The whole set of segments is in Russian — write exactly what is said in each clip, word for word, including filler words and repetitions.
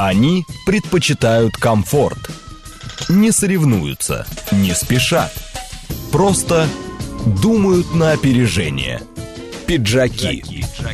Они предпочитают комфорт. Не соревнуются, не спешат. Просто думают на опережение. Пиджаки.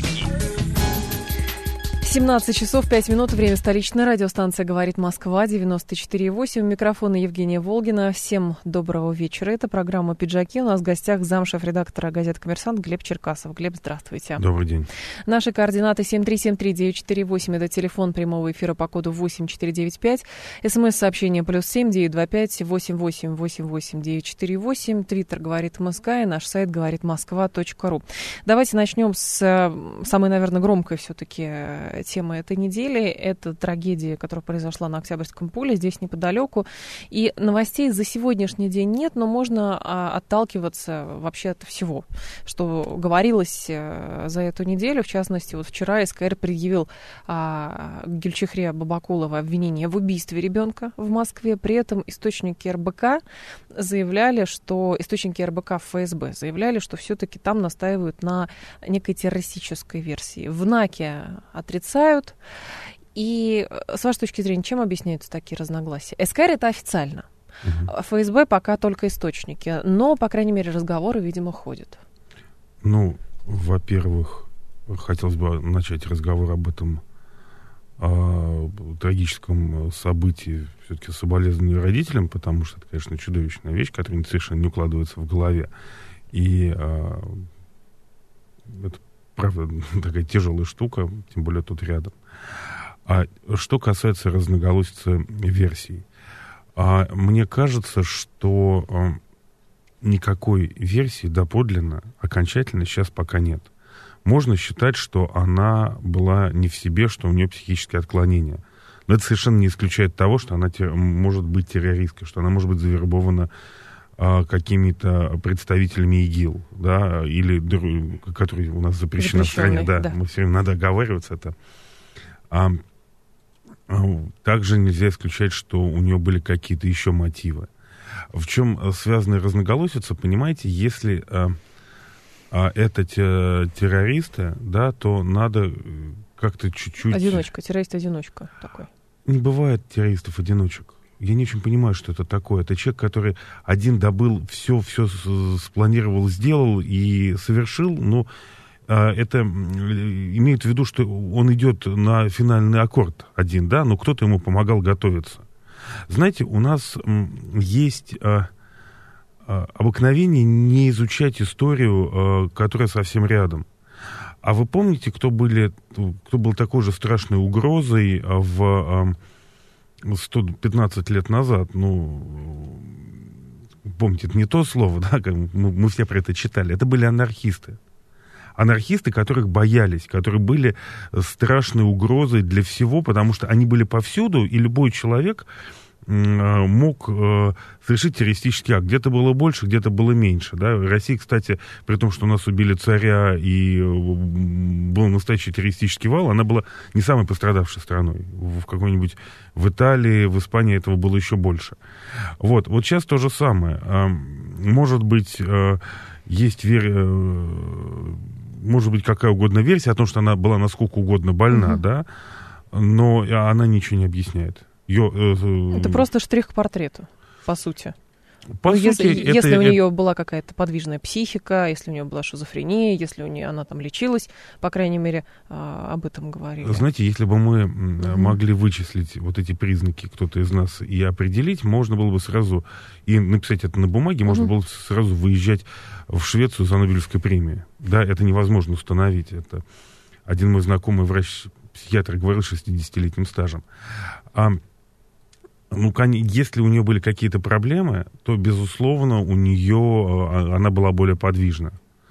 семнадцать часов пять минут, время столичной радиостанции «Говорит Москва», девяносто четыре и восемь. У микрофона Евгения Волгина. Всем доброго вечера. Это программа «Пиджаки». У нас в гостях замшеф-редактора газеты «Коммерсант» Глеб Черкасов. Глеб, здравствуйте. Добрый день. Наши координаты семь три семь три девять четыре восемь. Это телефон прямого эфира по коду восемь четыре девять пять. СМС-сообщение плюс семь девять два пять восемь восемь восемь восемь девять четыре восемь. Твиттер «Говорит Москва» и наш сайт говорит москва точка ру. Давайте начнем с самой, наверное, громкой все-таки тема этой недели. Это трагедия, которая произошла на Октябрьском поле, здесь неподалеку. И новостей за сегодняшний день нет, но можно а, отталкиваться вообще от всего, что говорилось а, за эту неделю. В частности, вот вчера СКР предъявил а, Гюльчихре Бабакуловой обвинение в убийстве ребенка в Москве. При этом источники РБК заявляли, что источники РБК в ФСБ заявляли, что все-таки там настаивают на некой террористической версии. В НАКе отрицают. И с вашей точки зрения, чем объясняются такие разногласия? СКР это официально. Угу. ФСБ пока только источники. Но, по крайней мере, разговоры, видимо, ходят. Ну, во-первых, хотелось бы начать разговор об этом о трагическом событии, все-таки соболезнования родителям, потому что это, конечно, чудовищная вещь, которая совершенно не укладывается в голове. И а, это правда, такая тяжелая штука, тем более тут рядом. А что касается разноголосицы версий, а, мне кажется, что а, никакой версии доподлинно, окончательно сейчас пока нет. Можно считать, что она была не в себе, что у нее психические отклонения. Но это совершенно не исключает того, что она тер- может быть террористкой, что она может быть завербована какими-то представителями ИГИЛ, да, или которые у нас запрещены в стране, да, да, мы все время надо оговариваться это. А, а, также нельзя исключать, что у нее были какие-то еще мотивы. В чем связана разноголосица, понимаете, если а, а, это те, террористы, да, то надо как-то чуть-чуть... Одиночка, террорист-одиночка такой. Не бывает террористов-одиночек. Я не очень понимаю, что это такое. Это человек, который один добыл, все, все спланировал, сделал и совершил, но а, это имеет в виду, что он идет на финальный аккорд один, да, но кто-то ему помогал готовиться. Знаете, у нас есть а, а, обыкновение не изучать историю, а, которая совсем рядом. А вы помните, кто, были, кто был такой же страшной угрозой в... А, сто пятнадцать лет назад, ну, помните, это не то слово, да, мы, мы все про это читали, это были анархисты. Анархисты, которых боялись, которые были страшной угрозой для всего, потому что они были повсюду, и любой человек мог э, совершить террористический акт. Где-то было больше, где-то было меньше. Да? В России, кстати, при том, что у нас убили царя и был настоящий террористический вал, она была не самой пострадавшей страной. В какой-нибудь в Италии, в Испании этого было еще больше. Вот, вот сейчас то же самое. Может быть, есть вер... может быть какая угодно версия о том, что она была насколько угодно больна, угу. да, но она ничего не объясняет. Ее, э, это просто штрих к портрету, по сути. По ну, сути если это, если это, у нее была какая-то подвижная психика, если у нее была шизофрения, если у нее она там лечилась, по крайней мере, а, об этом говорили. Знаете, если бы мы mm-hmm. могли вычислить вот эти признаки, кто-то из нас, и определить, можно было бы сразу, и написать это на бумаге, mm-hmm. можно было бы сразу выезжать в Швецию за Нобелевской премией. Да, это невозможно установить. Это один мой знакомый врач-психиатр говорил с шестидесятилетним стажем. А, Ну, если у нее были какие-то проблемы, то, безусловно, у нее она была более подвижна.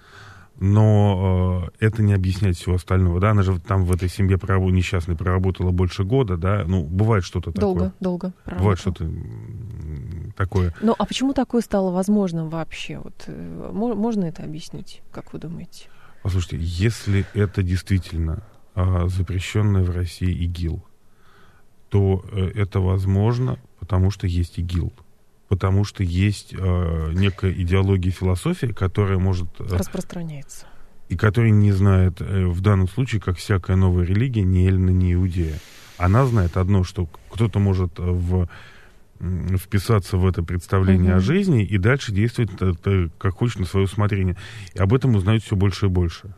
Но э, это не объясняет всего остального. Да? Она же там в этой семье прораб... несчастной проработала больше года. Да? Ну, бывает что-то долго, такое. Долго, долго. Бывает что-то такое. Ну, а почему такое стало возможным вообще? Вот, можно это объяснить, как вы думаете? Послушайте, если это действительно э, запрещенная в России ИГИЛ, то э, это возможно, потому что есть ИГИЛ. Потому что есть э, некая идеология, философия, которая может... Э, распространяется. И которая не знает э, в данном случае, как всякая новая религия, ни Эллина, ни Иудея. Она знает одно, что кто-то может в, вписаться в это представление uh-huh. о жизни и дальше действовать это, как хочет, на свое усмотрение. И об этом узнают все больше и больше.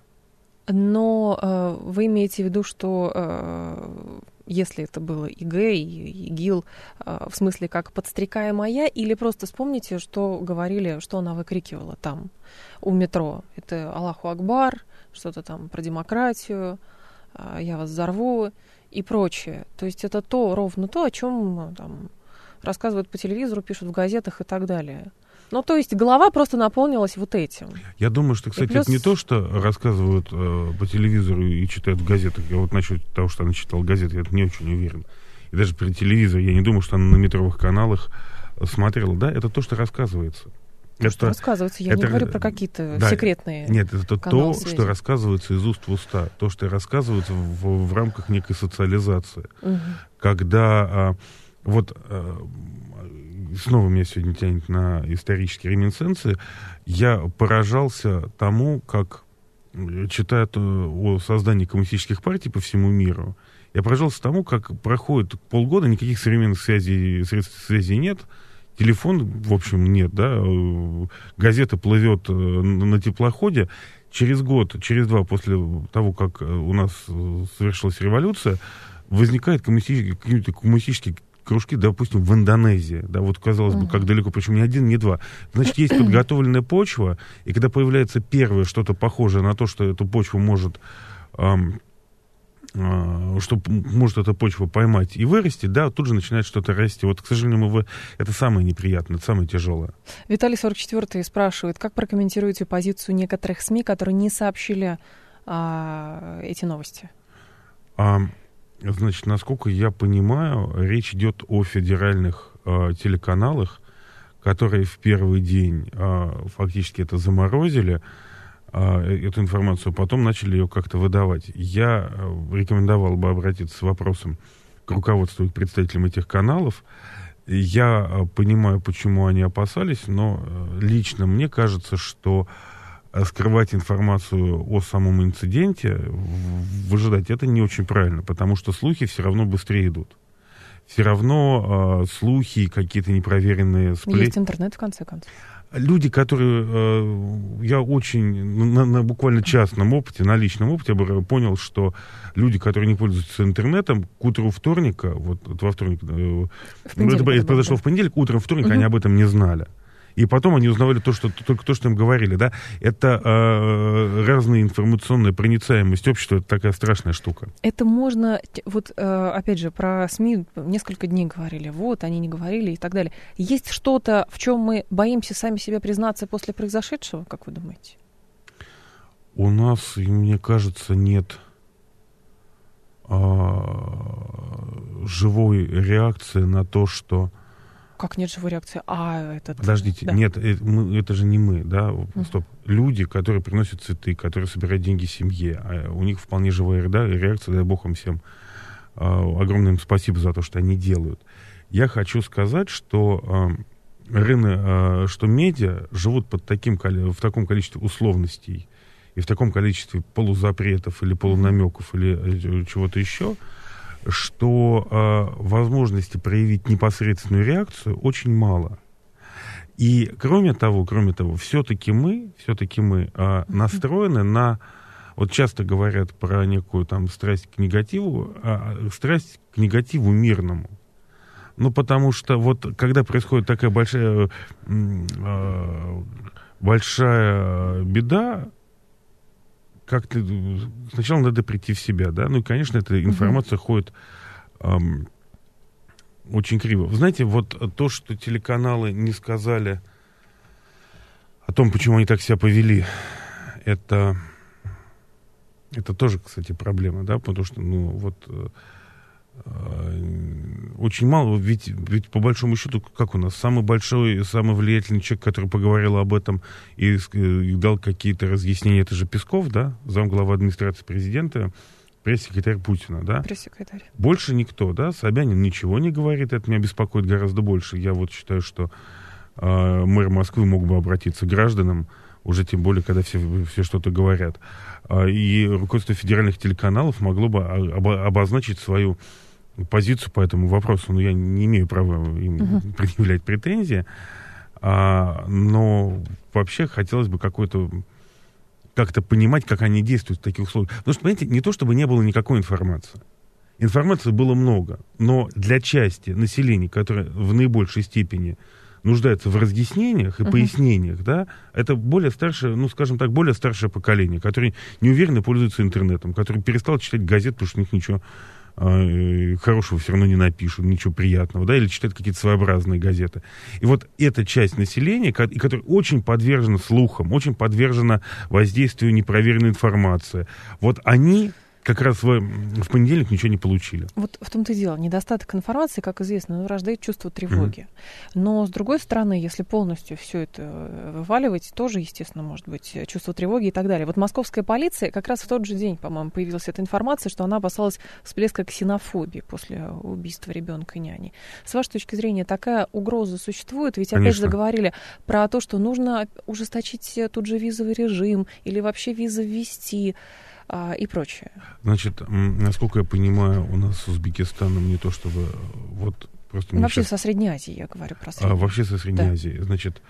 Но э, вы имеете в виду, что э, если это было ИГ, ИГИЛ, э, в смысле как подстрекая моя, или просто вспомните, что говорили, что она выкрикивала там у метро. Это Аллаху Акбар, что-то там про демократию, э, я вас взорву и прочее. То есть это то, ровно то, о чем там рассказывают по телевизору, пишут в газетах и так далее. Ну, то есть голова просто наполнилась вот этим. Я думаю, что, кстати, плюс... это не то, что рассказывают э, по телевизору и читают в газетах. Я вот насчет того, что она читала газеты, я не очень уверен. И даже при телевизоре я не думаю, что она на метровых каналах смотрела. Да, это то, что рассказывается. То, что рассказывается, я это... не говорю про какие-то да, секретные Нет, это то, связи. Что рассказывается из уст в уста. То, что рассказывается в, в рамках некой социализации. Угу. Когда а, вот... А, снова меня сегодня тянет на исторические реминесценции, я поражался тому, как, читая о создании коммунистических партий по всему миру, я поражался тому, как проходит полгода, никаких современных связей, средств связи нет, телефон, в общем, нет, да, газета плывет на теплоходе, через год, через два после того, как у нас совершилась революция, возникает коммунистический, какие-то коммунистические кружки, допустим, в Индонезии, да, вот казалось бы, как далеко, причем не один, не два. Значит, есть подготовленная почва, и когда появляется первое что-то похожее на то, что эту почву может, эм, э, что может эта почва поймать и вырасти, да, тут же начинает что-то расти. Вот, к сожалению, мы в... это самое неприятное, это самое тяжелое. Виталий сорок четвёртый спрашивает, как прокомментируете позицию некоторых СМИ, которые не сообщили э, эти новости? А... Значит, насколько я понимаю, речь идет о федеральных э, телеканалах, которые в первый день э, фактически это заморозили, э, эту информацию, потом начали ее как-то выдавать. Я рекомендовал бы обратиться с вопросом к руководству и к представителям этих каналов. Я э, понимаю, почему они опасались, но э, лично мне кажется, что скрывать информацию о самом инциденте, выжидать, это не очень правильно, потому что слухи все равно быстрее идут. Все равно э, слухи, какие-то непроверенные сплетни. Есть интернет, в конце концов. Люди, которые... Э, я очень на, на буквально частном опыте, на личном опыте понял, что люди, которые не пользуются интернетом, к утру вторника, вот во вторник, э, это, это произошло да. в понедельник, утром вторника угу. они об этом не знали. И потом они узнавали то, что, только то, что им говорили, да. Это э, разная информационная проницаемость общества, это такая страшная штука. Это можно, вот опять же, про СМИ несколько дней говорили, вот, они не говорили и так далее. Есть что-то, в чем мы боимся сами себе признаться после произошедшего, как вы думаете? У нас, мне кажется, нет э, живой реакции на то, что... Как нет живой реакции? А, это... Подождите, да. нет, это, мы, это же не мы, да, стоп. Uh-huh. Люди, которые приносят цветы, которые собирают деньги семье, а у них вполне живая да, реакция, дай бог им всем. А, огромное им спасибо за то, что они делают. Я хочу сказать, что, а, рыны, а, что медиа живут под таким, в таком количестве условностей и в таком количестве полузапретов или полунамеков или чего-то еще, что э, возможности проявить непосредственную реакцию очень мало. И кроме того, кроме того, все-таки мы, все-таки мы э, настроены на, вот часто говорят про некую там страсть к негативу, э, страсть к негативу мирному. Ну, потому что вот когда происходит такая большая, э, большая беда, как-то сначала надо прийти в себя, да, ну и, конечно, эта информация uh-huh. ходит эм, очень криво. Вы знаете, вот то, что телеканалы не сказали о том, почему они так себя повели, это, это тоже, кстати, проблема, да, потому что, ну, вот э, очень мало, ведь, ведь по большому счету, как у нас, самый большой, самый влиятельный человек, который поговорил об этом и, и дал какие-то разъяснения, это же Песков, да, замглава администрации президента, пресс-секретарь Путина, да. Пресс-секретарь. Больше никто, да, Собянин ничего не говорит, это меня беспокоит гораздо больше. Я вот считаю, что э, мэр Москвы мог бы обратиться к гражданам, уже тем более, когда все, все что-то говорят. И руководство федеральных телеканалов могло бы обозначить свою позицию по этому вопросу, но я не имею права им uh-huh. предъявлять претензии. А, но вообще хотелось бы какой-то как-то понимать, как они действуют в таких условиях. Потому что, понимаете, не то чтобы не было никакой информации. Информации было много, но для части населения, которое в наибольшей степени нуждается в разъяснениях и uh-huh. пояснениях, да, это более старшее, ну, скажем так, более старшее поколение, которое неуверенно пользуется интернетом, которое перестало читать газет, потому что у них ничего э, хорошего все равно не напишут, ничего приятного, да, или читают какие-то своеобразные газеты. И вот эта часть населения, которая очень подвержена слухам, очень подвержена воздействию непроверенной информации, вот они как раз в, в понедельник ничего не получили. Вот в том-то и дело. Недостаток информации, как известно, рождает чувство тревоги. Mm-hmm. Но, с другой стороны, если полностью все это вываливать, тоже, естественно, может быть чувство тревоги и так далее. Вот московская полиция как раз в тот же день, по-моему, появилась эта информация, что она опасалась всплеска ксенофобии после убийства ребенка и няни. С вашей точки зрения, такая угроза существует? Ведь опять Конечно. заговорили про то, что нужно ужесточить тут же визовый режим или вообще визы ввести и прочее. Значит, насколько я понимаю, у нас с Узбекистаном не то чтобы вот просто... Вообще сейчас... со Средней Азией, я говорю про Среднюю. А, вообще со Средней да. Азией. Значит,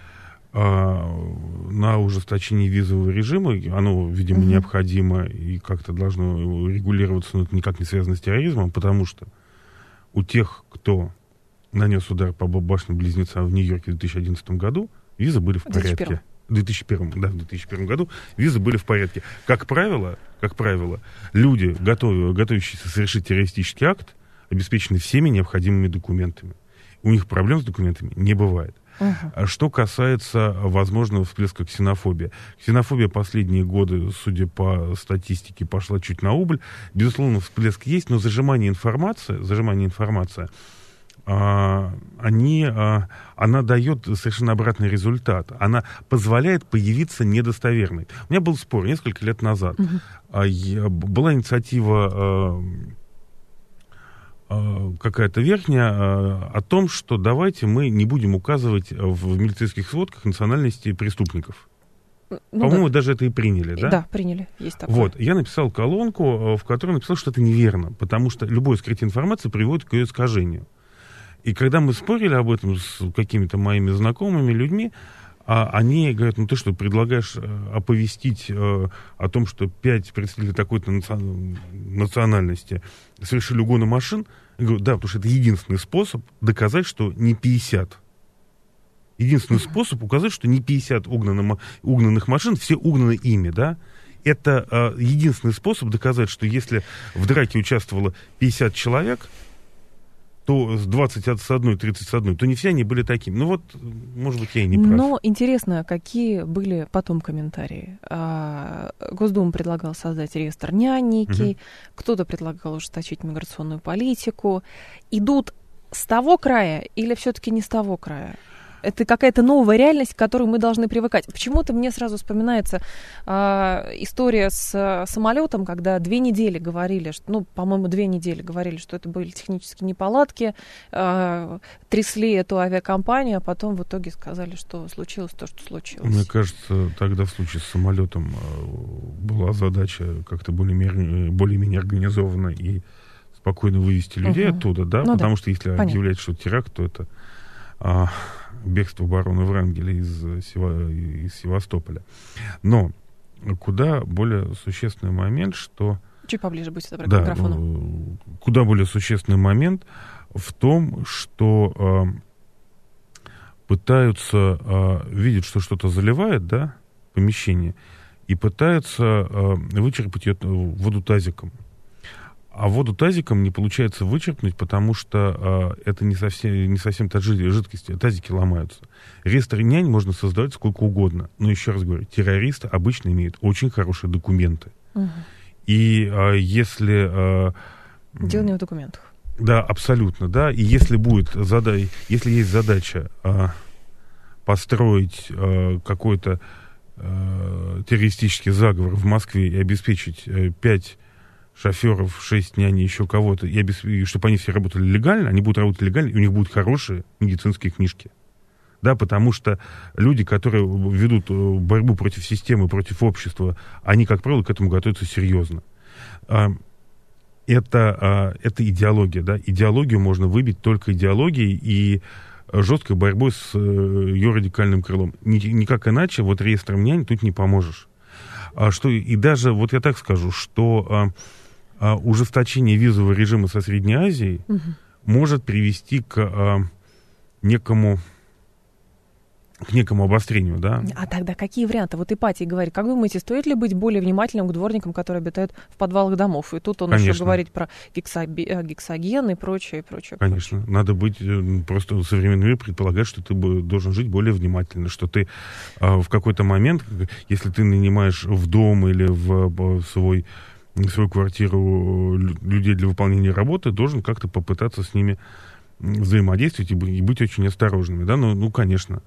а, на ужесточение визового режима, оно, видимо, угу. необходимо и как-то должно регулироваться, но это никак не связано с терроризмом, потому что у тех, кто нанес удар по башням-близнецам в Нью-Йорке в две тысячи одиннадцатом году, визы были в порядке. В две тысячи первом, да, в две тысячи первом году визы были в порядке. Как правило, как правило, люди, готов, готовящиеся совершить террористический акт, обеспечены всеми необходимыми документами. У них проблем с документами не бывает. Uh-huh. Что касается возможного всплеска ксенофобии. Ксенофобия последние годы, судя по статистике, пошла чуть на убыль. Безусловно, всплеск есть, но зажимание информации, зажимание информации, а, они, а, она дает совершенно обратный результат. Она позволяет появиться недостоверной. У меня был спор несколько лет назад. Uh-huh. А, я, была инициатива а, а, какая-то верхняя а, о том, что давайте мы не будем указывать в, в милицейских сводках национальности преступников. Ну, по-моему, да. даже это и приняли, да? Да, приняли. Есть такое. Вот, я написал колонку, в которой написал, что это неверно, потому что любое скрытие информации приводит к ее искажению. И когда мы спорили об этом с какими-то моими знакомыми людьми, а, они говорят, ну ты что, предлагаешь а, оповестить а, о том, что пять представителей такой-то наци... национальности совершили угоны машин? Я говорю, да, потому что это единственный способ доказать, что не пятьдесят. Единственный способ указать, что не пятьдесят угнанных, угнанных машин, все угнаны ими, да? Это а, единственный способ доказать, что если в драке участвовало пятьдесят человек, то с двадцать с одной, тридцать с одной, то не все они были такими. Ну вот, может быть, я и не прав. Но интересно, какие были потом комментарии. А, Госдума предлагала создать реестр няньки, угу. кто-то предлагал ужесточить миграционную политику. Идут с того края или все-таки не с того края? Это какая-то новая реальность, к которой мы должны привыкать. Почему-то мне сразу вспоминается э, история с э, самолетом, когда две недели говорили, что, ну, по-моему, две недели говорили, что это были технические неполадки, э, трясли эту авиакомпанию, а потом в итоге сказали, что случилось то, что случилось. Мне кажется, тогда в случае с самолетом была задача как-то более-менее, более-менее организованно и спокойно вывести людей угу. оттуда, да, ну, потому да. что если Понятно. объявлять, что теракт, то это... А, бегство барона Врангеля из, Сева, из Севастополя. Но куда более существенный момент, что... Чуть поближе будьте добры к да, микрофону. Куда более существенный момент в том, что а, пытаются а, видеть, что что-то заливает, да, помещение, и пытаются а, вычерпать ее воду тазиком. А воду тазиком не получается вычерпнуть, потому что э, это не совсем, не совсем та жидкость, тазики ломаются. Реестр нянь можно создавать сколько угодно. Но еще раз говорю, террористы обычно имеют очень хорошие документы. Угу. И э, если... Э, Дело не в документах. Да, абсолютно, да. И если будет зада... если есть задача э, построить э, какой-то э, террористический заговор в Москве и обеспечить э, пять шоферов, шесть няней, еще кого-то, и, обесп... и чтобы они все работали легально, они будут работать легально, и у них будут хорошие медицинские книжки. Да, потому что люди, которые ведут борьбу против системы, против общества, они, как правило, к этому готовятся серьезно. это, это идеология, да, идеологию можно выбить только идеологией и жесткой борьбой с ее радикальным крылом. Никак иначе вот реестром нянь тут не поможешь. А что, и даже, вот я так скажу, что а, а, ужесточение визового режима со Средней Азией угу. может привести к а, некому... к некому обострению, да. А тогда какие варианты? Вот Ипатий говорит, как думаете, стоит ли быть более внимательным к дворникам, которые обитают в подвалах домов? И тут он Конечно. еще говорит про гексоби- гексоген и прочее, и прочее. Конечно. Прочее. Надо быть, просто современный мир предполагает, что ты должен жить более внимательно, что ты а, в какой-то момент, если ты нанимаешь в дом или в, в свой, в свою квартиру людей для выполнения работы, должен как-то попытаться с ними взаимодействовать и быть очень осторожными, да, ну, ну конечно.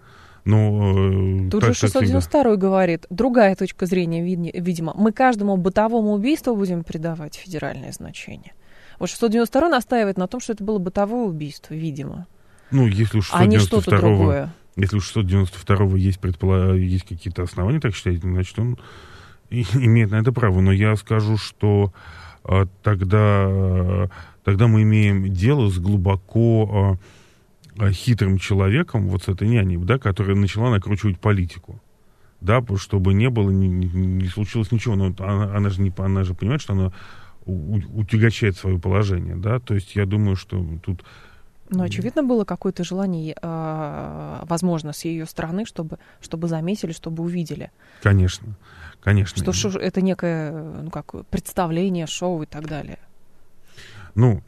Но, Тут же шестьсот девяносто второй говорит, другая точка зрения, видимо, мы каждому бытовому убийству будем придавать федеральное значение. Вот шестьсот девяносто второй настаивает на том, что это было бытовое убийство, видимо. Ну, если у а не что-то другое. Если у шестьсот девяносто второго есть, предполаг... есть какие-то основания, так считать, значит, он имеет на это право. Но я скажу, что а, тогда, а, тогда мы имеем дело с глубоко... А, хитрым человеком, вот с этой няней, да, которая начала накручивать политику, да, чтобы не было, не, не случилось ничего, но она, она, же не, она же понимает, что она у, утягощает свое положение, да, то есть я думаю, что тут... Ну, очевидно, было какое-то желание, возможно, с ее стороны, чтобы, чтобы заметили, чтобы увидели. Конечно, конечно. Что шо, это некое, ну, как, представление, шоу и так далее. Ну,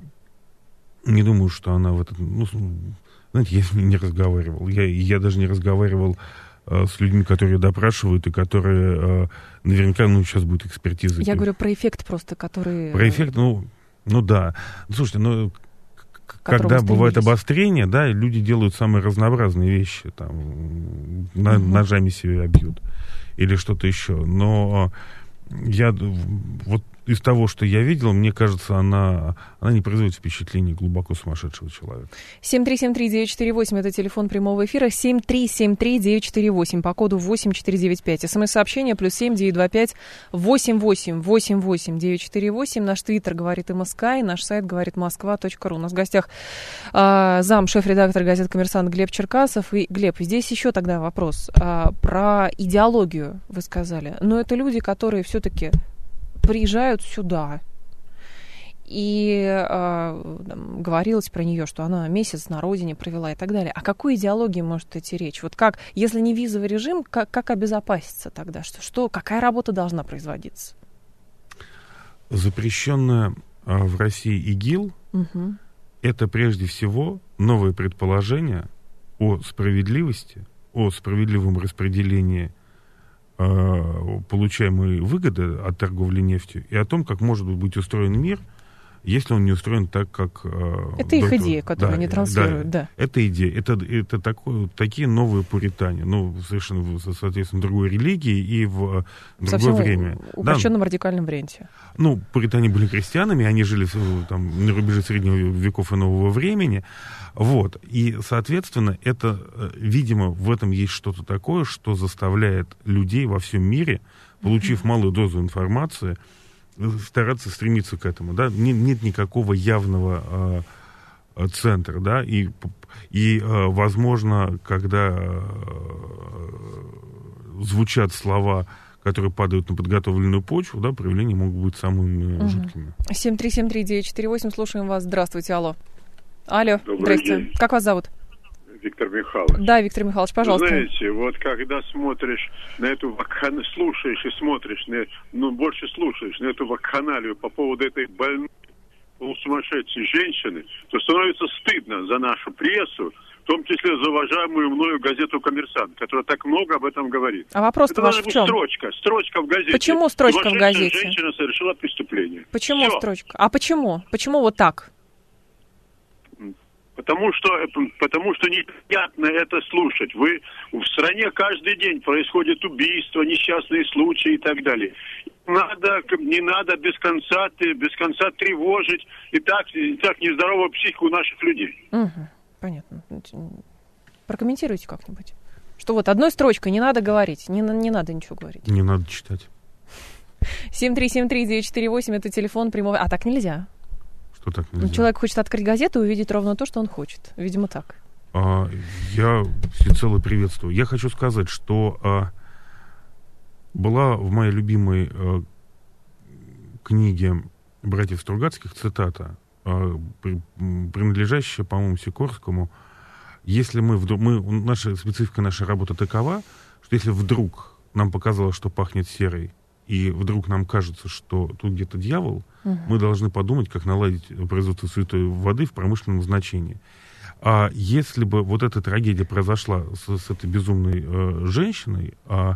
не думаю, что она в этот... Ну, знаете, я с ней не разговаривал. Я, я даже не разговаривал э, с людьми, которые допрашивают, и которые э, наверняка, ну, сейчас будет экспертиза. Я говорю про эффект просто, который... Про эффект, ну, ну да. Слушайте, ну, когда бывает обострение, да, люди делают самые разнообразные вещи. Там, на, угу. ножами себя бьют или что-то еще. Но я вот из того, что я видел, мне кажется, она, она не производит впечатление глубоко сумасшедшего человека. семь три семь три девять четыре восемь, это телефон прямого эфира. семь три семь три девять четыре восемь по коду восемь четыре девять пять. СМС-сообщение плюс семь девять два пять восемь восемь восемь восемь девять четыре восемь. Наш твиттер говорит МСК, и наш сайт говорит москва точка ру. У нас в гостях э, зам, шеф-редактор газеты «Коммерсант» Глеб Черкасов. И, Глеб, здесь еще тогда вопрос э, про идеологию, вы сказали. Но это люди, которые все-таки... приезжают сюда, и э, говорилось про нее, что она месяц на родине провела и так далее. О какой идеологии может идти речь? Вот как, если не визовый режим, как, как обезопаситься тогда? Что, что, какая работа должна производиться? Запрещенная э, в России ИГИЛ угу. это прежде всего новое предположение о справедливости, о справедливом распределении получаемые выгоды от торговли нефтью и о том, как может быть устроен мир, если он не устроен так, как... Это их идея, которую да, они транслируют, да. да. Это идея. Это, это такое, такие новые пуритане, ну, совершенно, соответственно, другой религии и в другое Совсем время. В упрощенном да. радикальном варианте. Ну, пуритане были крестьянами, они жили там, на рубеже среднего веков и нового времени. Вот. И, соответственно, это, видимо, в этом есть что-то такое, что заставляет людей во всем мире, получив mm-hmm. малую дозу информации, стараться стремиться к этому, да, нет, нет никакого явного э, центра, да, и, и э, возможно, когда э, звучат слова, которые падают на подготовленную почву, да, проявления могут быть самыми угу. жуткими. семь три семь три девять четыре восемь, слушаем вас, здравствуйте, алло. Алло, Добрый здрасте, день. Как вас зовут? Виктор Михайлович. Да, Виктор Михайлович, пожалуйста. Знаете, вот когда смотришь на эту вакханалию, слушаешь и смотришь, на, ну, больше слушаешь на эту вакханалию по поводу этой больной, полусумасшедшей женщины, то становится стыдно за нашу прессу, в том числе за уважаемую мною газету «Коммерсант», которая так много об этом говорит. А вопрос-то ваш в чем? Строчка, строчка в газете. Почему строчка в газете? Женщина совершила преступление. Почему Все. строчка? А почему? Почему вот так? Потому что, потому что неприятно это слушать. Вы, в стране каждый день происходят убийства, несчастные случаи и так далее. Надо, не надо без конца, без конца тревожить и так, и так нездоровую психику наших людей. Угу, понятно. Прокомментируйте как-нибудь. Что вот одной строчкой не надо говорить, не, не надо ничего говорить. Не надо читать. семь три семь три девять четыре восемь, это телефон прямого... А так нельзя. что так нельзя. Ну, человек хочет открыть газету и увидеть ровно то, что он хочет. Видимо, так. А, я всецело приветствую. Я хочу сказать, что а, была в моей любимой а, книге братьев Стругацких цитата, а, при, принадлежащая, по-моему, Сикорскому. Если мы вдруг... Мы, наша специфика нашей работы такова, что если вдруг нам показалось, что пахнет серой, и вдруг нам кажется, что тут где-то дьявол, угу. мы должны подумать, как наладить производство святой воды в промышленном значении. А если бы вот эта трагедия произошла с, с этой безумной э, женщиной, а,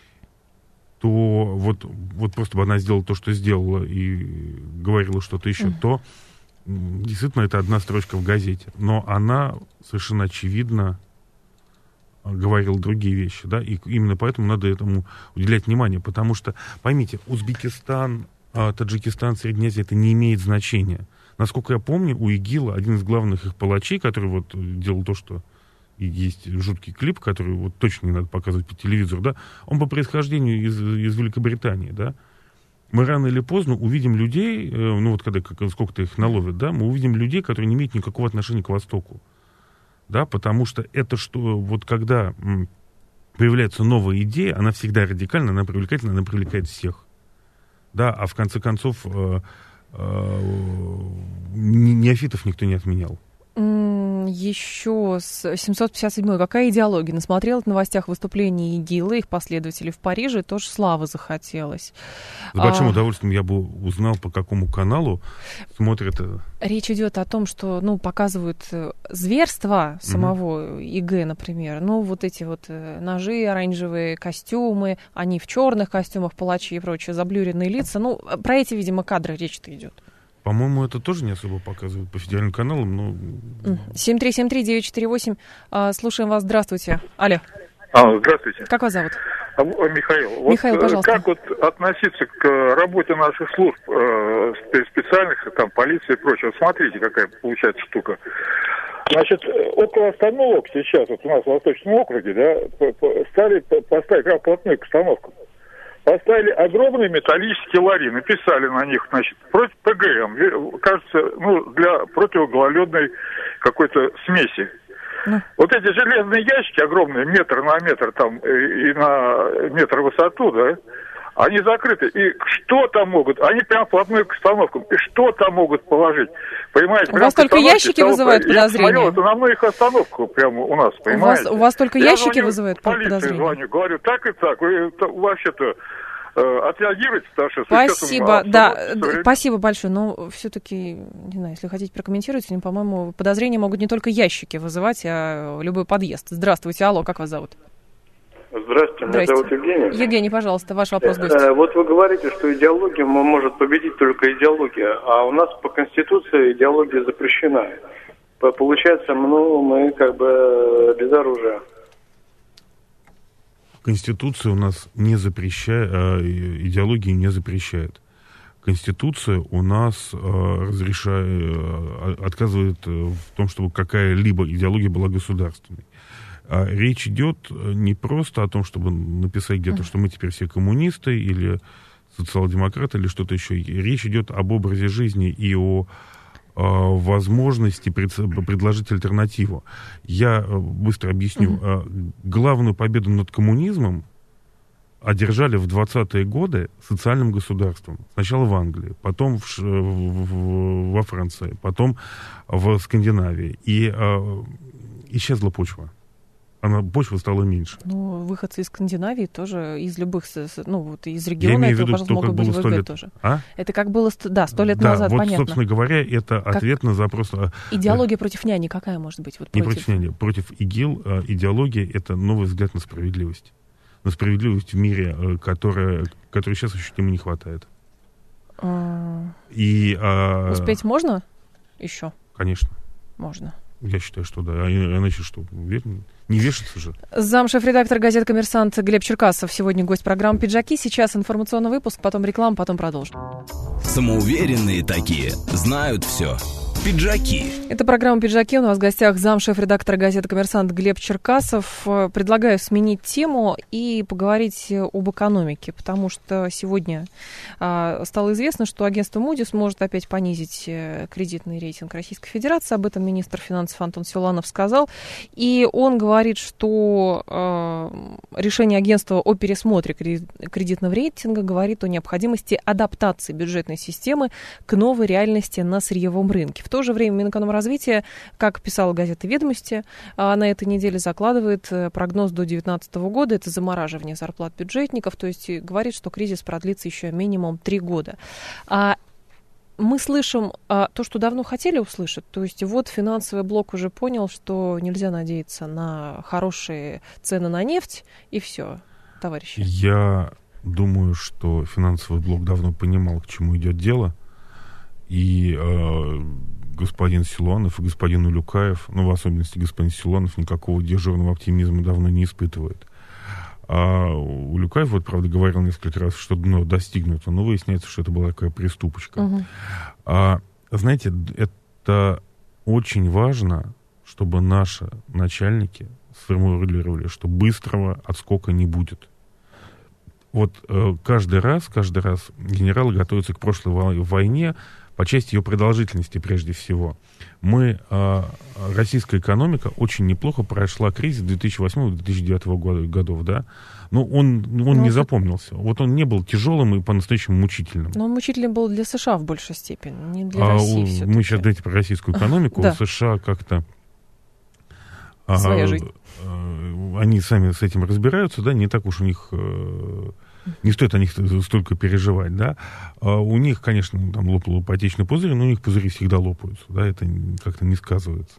то вот, вот просто бы она сделала то, что сделала, и говорила что-то еще, угу. то действительно это одна строчка в газете. Но она совершенно очевидно говорил другие вещи, да, и именно поэтому надо этому уделять внимание, потому что, поймите, Узбекистан, Таджикистан, Средняя Азия, это не имеет значения. Насколько я помню, у ИГИЛа один из главных их палачей, который вот делал то, что и есть жуткий клип, который вот точно не надо показывать по телевизору, да, он по происхождению из, из Великобритании, да. Мы рано или поздно увидим людей, ну вот когда сколько-то их наловят, да, мы увидим людей, которые не имеют никакого отношения к Востоку. Да, потому что это что, вот когда м, появляется новая идея, она всегда радикальна, она привлекательна, она привлекает всех. Да, а в конце концов э, э, неофитов никто не отменял. Еще с семьсот пятьдесят седьмой. Какая идеология? Насмотрела в новостях выступлений ИГИЛа, их последователей в Париже, тоже славы захотелось. С большим а... удовольствием я бы узнал, по какому каналу смотрят. Речь идет о том, что, ну, показывают зверства самого mm-hmm. ИГ, например. Ну, вот эти вот ножи, оранжевые костюмы, они в черных костюмах, палачи и прочее, заблюренные лица. Ну, про эти, видимо, кадры речь-то идет. По-моему, это тоже не особо показывают по федеральным каналам, но... семь три семь три девять четыре восемь. Слушаем вас. Здравствуйте. Алло. А, здравствуйте. Как вас зовут? А, Михаил. Михаил, вот, пожалуйста. Как вот относиться к работе наших служб, э, специальных, там, полиции и прочего? Смотрите, какая получается штука. Значит, около остановок сейчас, вот у нас в Восточном округе, да, стали поставить проплотную постановку. Поставили огромные металлические лари, написали на них, значит, против ПГМ, кажется, ну, для противогололедной какой-то смеси. Mm. Вот эти железные ящики огромные, метр на метр там и на метр в высоту, да, они закрыты. И что там могут? Они прям вплотную к остановкам. И что там могут положить? Понимаете? У вас только ящики вызывают подозрения? Я смотрел, это на многих остановках прямо у нас, понимаете? У вас, у вас только я ящики вызывают подозрения? Звоню, говорю, так и так. Вы вообще-то э, отреагируйте, старший. Спасибо, да, спасибо большое. Но все-таки, не знаю, если хотите прокомментировать, по-моему, подозрения могут не только ящики вызывать, а любой подъезд. Здравствуйте, алло, как вас зовут? Здравствуйте, меня зовут Евгений. Евгений, пожалуйста, ваш вопрос, гость. Вот вы говорите, что идеология может победить только идеология, а у нас по Конституции идеология запрещена. Получается, ну, мы как бы без оружия. Конституция у нас не запрещает, идеологии не запрещает. Конституция у нас разрешает, отказывает в том, чтобы какая-либо идеология была государственной. А речь идет не просто о том, чтобы написать где-то, что мы теперь все коммунисты или социал-демократы или что-то еще. Речь идет об образе жизни и о, о возможности пред, предложить альтернативу. Я быстро объясню. Mm-hmm. Главную победу над коммунизмом одержали в двадцатые годы социальным государством. Сначала в Англии, потом в, в, во Франции, потом в Скандинавии. И э, исчезла почва. Она, почва стала меньше. Ну, выходцы из Скандинавии тоже, из любых, ну, вот из региона этого, пожалуйста, могут быть в ВГ тоже. А? Это как было, да, сто лет да, назад, вот, понятно. собственно говоря, это как... ответ на запрос... Идеология против няни какая может быть? Вот не против... против няни, против ИГИЛ идеология — это новый взгляд на справедливость. На справедливость в мире, которая, которой сейчас ощутимо не хватает. А... И, а... Успеть можно еще? Конечно. Можно. Я считаю, что да. А иначе что? Не вешаться же. Замшеф-редактор газеты «Коммерсант» Глеб Черкасов сегодня гость программы «Пиджаки». Сейчас информационный выпуск, потом реклама, потом продолжим. Самоуверенные такие, знают все. Пиджаки. Это программа «Пиджаки». У нас в гостях замшеф-редактор газеты «Коммерсант» Глеб Черкасов. Предлагаю сменить тему и поговорить об экономике, потому что сегодня а, стало известно, что агентство Moody's может опять понизить кредитный рейтинг Российской Федерации. Об этом министр финансов Антон Силуанов сказал. И он говорит, что а, решение агентства о пересмотре кредитного рейтинга говорит о необходимости адаптации бюджетной системы к новой реальности на сырьевом рынке. В то же время Минэкономразвития, как писала газета «Ведомости», на этой неделе закладывает прогноз до две тысячи девятнадцатого года. Это замораживание зарплат бюджетников, то есть говорит, что кризис продлится еще минимум три года. А мы слышим а, то, что давно хотели услышать. То есть вот финансовый блок уже понял, что нельзя надеяться на хорошие цены на нефть, и все, товарищи. Я думаю, что финансовый блок давно понимал, к чему идет дело. И э, господин Силуанов и господин Улюкаев, ну, в особенности господин Силуанов, никакого дежурного оптимизма давно не испытывает. А Улюкаев, вот, правда, говорил несколько раз, что дно достигнуто, но выясняется, что это была такая приступочка. Угу. А, знаете, это очень важно, чтобы наши начальники сформулировали, что быстрого отскока не будет. Вот э, каждый раз, каждый раз генералы готовятся к прошлой войне, по части ее продолжительности прежде всего. Мы, э, российская экономика очень неплохо прошла кризис две тысячи восьмого - две тысячи девятого годов, да. Но он, он ну, не запомнился. Вот он не был тяжелым и по-настоящему мучительным. Но он мучительным был для США в большей степени, не для а России у, все-таки. Мы сейчас говорим про российскую экономику. Да. У США как-то... Своя а, жизнь. А, они сами с этим разбираются, да, не так уж у них... Не стоит о них столько переживать, да. А у них, конечно, там лопал ипотечный пузырь, но у них пузыри всегда лопаются, да, это как-то не сказывается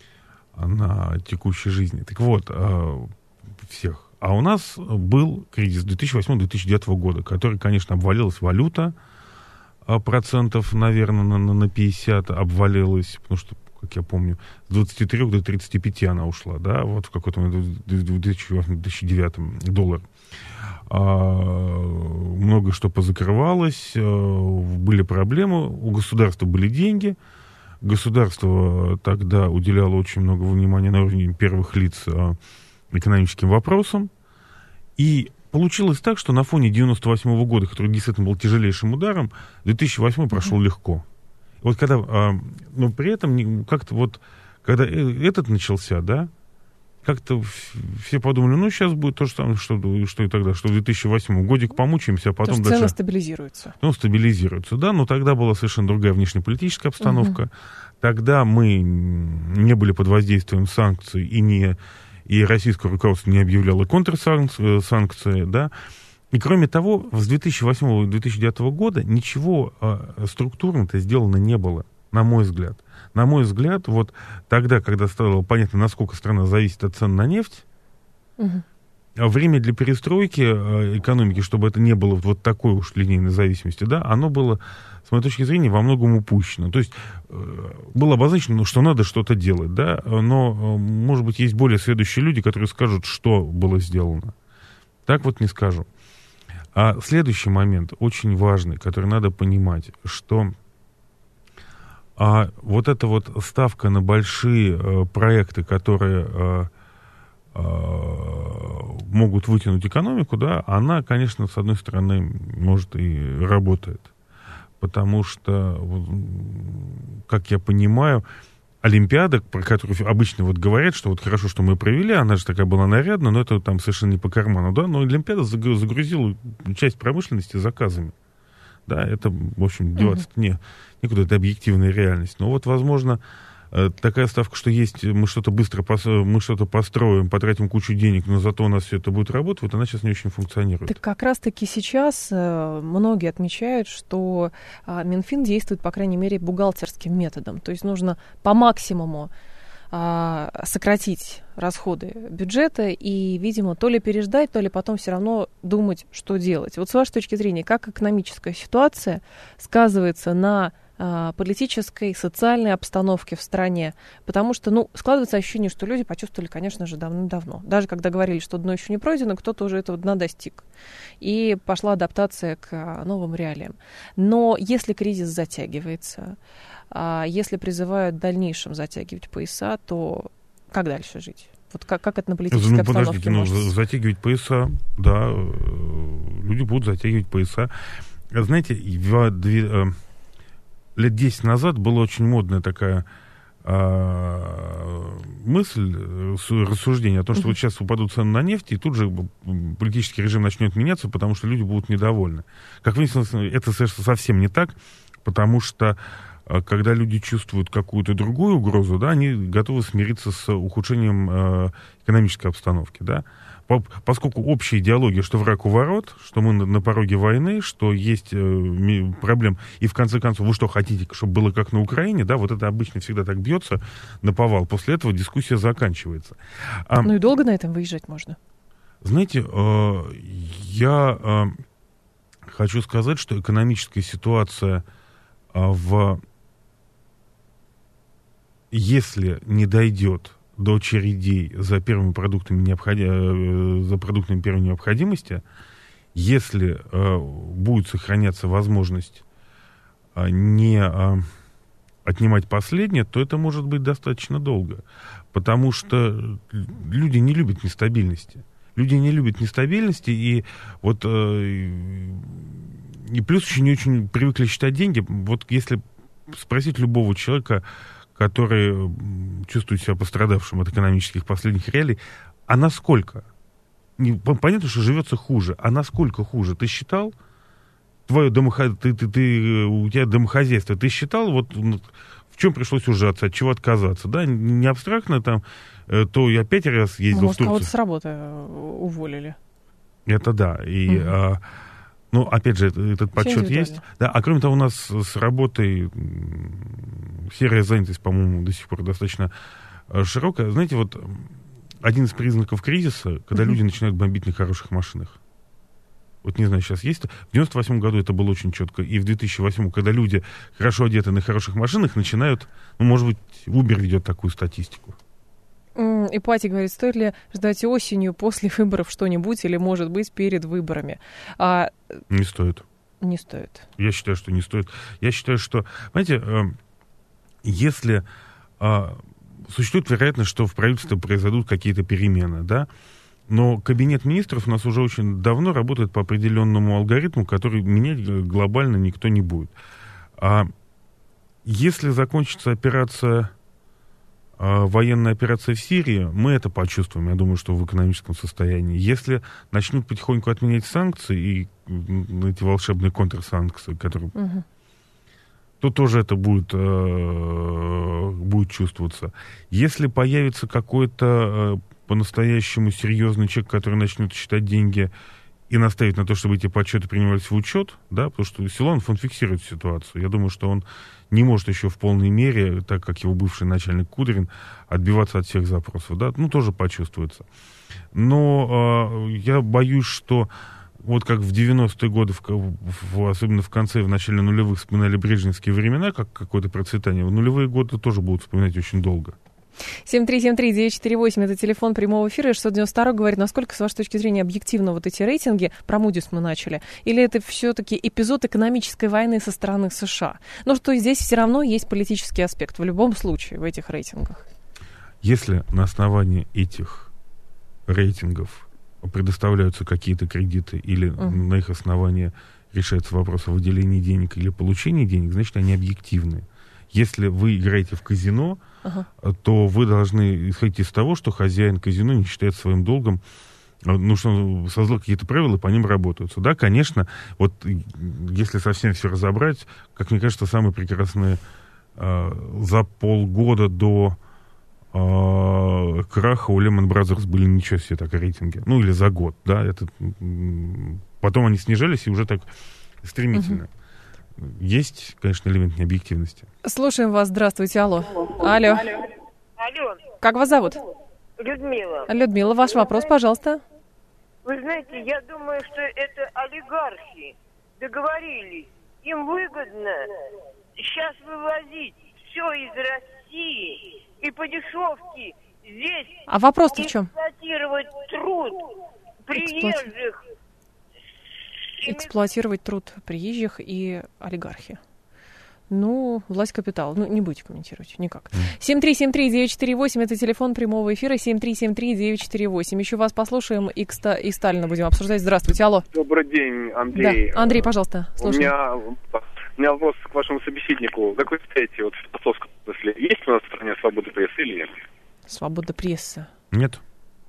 на текущей жизни. Так вот, а, всех. А у нас был кризис две тысячи восьмого - две тысячи девятого года, который, конечно, обвалилась валюта, процентов, наверное, на, на пятьдесят обвалилась, потому что, как я помню, с двадцати трёх до тридцати пяти она ушла, да, вот в какой-то момент, в две тысячи девятом доллар. А, много что позакрывалось, а, были проблемы, у государства были деньги, государство тогда уделяло очень много внимания на уровне первых лиц а, экономическим вопросам, и получилось так, что на фоне девяносто восьмого года, который действительно был тяжелейшим ударом, две тысячи восьмой прошел mm-hmm. легко. Вот когда, а, но при этом как-то вот, когда этот начался, да, как-то все подумали, ну, сейчас будет то же самое, что, что и тогда, что в две тысячи восьмом. Годик помучаемся, а потом дальше... цены стабилизируются. Ну, стабилизируются, да, но тогда была совершенно другая внешнеполитическая обстановка. Угу. Тогда мы не были под воздействием санкций, и, не, и российское руководство не объявляло контрсанкции, да. И, кроме того, с две тысячи восьмого и две тысячи девятого года ничего а, структурно-то сделано не было, на мой взгляд. На мой взгляд, вот тогда, когда стало понятно, насколько страна зависит от цен на нефть, угу. время для перестройки э, экономики, чтобы это не было вот такой уж линейной зависимости, да, оно было, с моей точки зрения, во многом упущено. То есть э, было обозначено, что надо что-то делать, да, но, э, может быть, есть более следующие люди, которые скажут, что было сделано. Так вот не скажу. А следующий момент, очень важный, который надо понимать, что... А вот эта вот ставка на большие э, проекты, которые э, э, могут вытянуть экономику, да, она, конечно, с одной стороны, может и работает. Потому что, как я понимаю, Олимпиада, про которую обычно вот говорят, что вот хорошо, что мы провели, она же такая была нарядная, но это там совершенно не по карману, да, но Олимпиада загрузила часть промышленности заказами. Да, это, в общем, деваться uh-huh. не, никуда, это объективная реальность. Но вот, возможно, такая ставка, что есть, мы что-то быстро пос, мы что-то построим, потратим кучу денег, но зато у нас все это будет работать, вот она сейчас не очень функционирует. Так как раз-таки сейчас многие отмечают, что Минфин действует, по крайней мере, бухгалтерским методом. То есть нужно по максимуму сократить расходы бюджета и, видимо, то ли переждать, то ли потом все равно думать, что делать. Вот с вашей точки зрения, как экономическая ситуация сказывается на а, политической, социальной обстановке в стране? Потому что, ну, складывается ощущение, что люди почувствовали, конечно же, давно-давно. Даже когда говорили, что дно еще не пройдено, кто-то уже этого дна достиг. И пошла адаптация к новым реалиям. Но если кризис затягивается, А если призывают в дальнейшем затягивать пояса, то как дальше жить? Вот как, как это на политической ну, обстановке подождите, может... ну, затягивать пояса, да, люди будут затягивать пояса. Знаете, в, две, лет десять назад была очень модная такая а, мысль, рассуждение о том, что uh-huh. вот сейчас упадут цены на нефть, и тут же политический режим начнет меняться, потому что люди будут недовольны. Как выяснилось, это совсем не так, потому что когда люди чувствуют какую-то другую угрозу, да, они готовы смириться с ухудшением э, экономической обстановки, да. По, поскольку общая идеология, что враг у ворот, что мы на, на пороге войны, что есть э, проблем, и в конце концов, вы что хотите, чтобы было как на Украине, да, вот это обычно всегда так бьется наповал. После этого дискуссия заканчивается. А, ну и долго на этом выезжать можно? Знаете, э, я э, хочу сказать, что экономическая ситуация э, в... Если не дойдет до очередей за первыми продуктами, необходи... за продуктами первой необходимости, если э, будет сохраняться возможность э, не э, отнимать последнее, то это может быть достаточно долго. Потому что люди не любят нестабильности. Люди не любят нестабильности, и вот э, и плюс еще не очень привыкли считать деньги. Вот если спросить любого человека, который чувствует себя пострадавшим от экономических последних реалий, а насколько? Не, понятно, что живется хуже, а насколько хуже? Ты считал? Твое домохо... ты, ты, ты, у тебя домохозяйство, ты считал, вот в чем пришлось ужаться, от чего отказаться? Да? Не абстрактно там, то я пять раз ездил ну, может, в Турцию. Может, кого-то с работы уволили. Это да, и... Угу. А, ну, опять же, этот подсчет есть. Да, а кроме того, у нас с работой серая занятость, по-моему, до сих пор достаточно широкая. Знаете, вот один из признаков кризиса, когда uh-huh. люди начинают бомбить на хороших машинах. Вот не знаю, сейчас есть. В девяносто восьмом году это было очень четко. И в две тысячи восьмом, когда люди хорошо одеты на хороших машинах, начинают, ну, может быть, Uber ведет такую статистику. Ипатий говорит, стоит ли ждать осенью после выборов что-нибудь или, может быть, перед выборами? А... Не стоит. Не стоит. Я считаю, что не стоит. Я считаю, что, знаете, если существует вероятность, что в правительстве произойдут какие-то перемены, да, но кабинет министров у нас уже очень давно работает по определенному алгоритму, который менять глобально никто не будет. А если закончится операция... военная операция в Сирии, мы это почувствуем, я думаю, что в экономическом состоянии. Если начнут потихоньку отменять санкции и эти волшебные контрсанкции, которые... Uh-huh. то тоже это будет, э, будет чувствоваться. Если появится какой-то э, по-настоящему серьезный человек, который начнет считать деньги и наставить на то, чтобы эти подсчеты принимались в учет, да, потому что Силуанов, он фиксирует ситуацию. Я думаю, что он не может еще в полной мере, так как его бывший начальник Кудрин, отбиваться от всех запросов, да, ну, тоже почувствуется. Но э, я боюсь, что вот как в девяностые годы, в, в, особенно в конце, в начале нулевых, вспоминали брежневские времена, как какое-то процветание, в нулевые годы тоже будут вспоминать очень долго. семь три семь три девять четыре восемь это телефон прямого эфира. шестьсот девяносто второй говорит, насколько, с вашей точки зрения, объективно вот эти рейтинги, про Moody's мы начали, или это все-таки эпизод экономической войны со стороны США? Ну, что здесь все равно есть политический аспект в любом случае в этих рейтингах. Если на основании этих рейтингов предоставляются какие-то кредиты или uh-huh. на их основании решается вопрос о выделении денег или получении денег, значит, они объективны. Если вы играете в казино, uh-huh. то вы должны исходить из того, что хозяин казино не считает своим долгом, ну, что он создал какие-то правила, по ним работаются. Да, конечно, вот если совсем все разобрать, как мне кажется, самые прекрасные э, за полгода до э, краха у Lehman Brothers были ничего себе так рейтинги. Ну, или за год, да. Это, потом они снижались и уже так стремительно. Uh-huh. Есть, конечно, элемент необъективности. Слушаем вас. Здравствуйте. Алло. Алло. Алло. Как вас зовут? Людмила. Людмила, ваш вопрос, пожалуйста. Вы знаете, я думаю, что это олигархи договорились. Им выгодно сейчас вывозить все из России и по дешевке здесь... А вопрос-то в чем? Эксплуатировать труд приезжих. Эксплуатировать труд приезжих и олигархи. Ну, власть капитала. Ну, не будете комментировать никак. семь три семь три девять четыре восемь, это телефон прямого эфира, семь три семь три девять четыре восемь. Еще вас послушаем и, Ста- и Сталина будем обсуждать. Здравствуйте, алло. Добрый день, Андрей. Да. Андрей, пожалуйста, слушаем. У меня, у меня вопрос к вашему собеседнику. Как вы считаете, вот в философском смысле, есть у нас в стране свобода прессы или нет? Свобода прессы. Нет.